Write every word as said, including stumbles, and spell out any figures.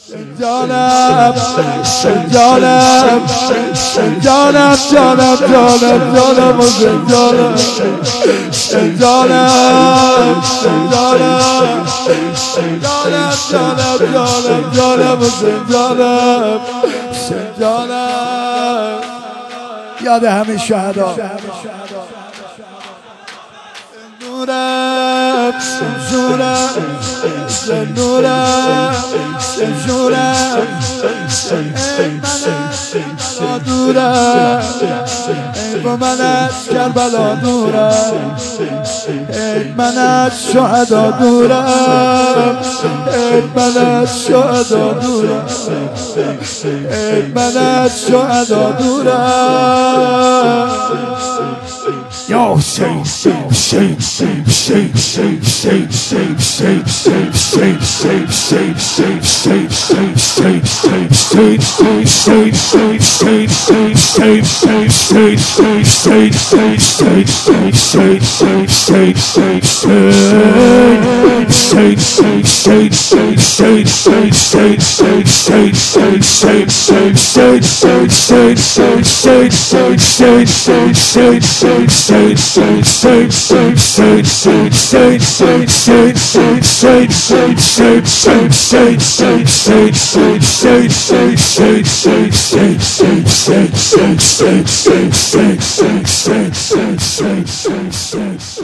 جانم جانم جانم جانم جانم جانم حسین جانم جانم جانم جانم جانم جانم جانم حسین جانم جانم یاد همه شهدا نورم زورم نورم زورم ای دورم ای با من از کربلا دورم ای من از شهدا دورم ای من از شهدا دورم ای من از شهدا دورم یا حسین حسین حسین حسین حسین حسین حسین حسین حسین حسین حسین حسین حسین Say, say, say, say, say, say, say, say, say, say, say.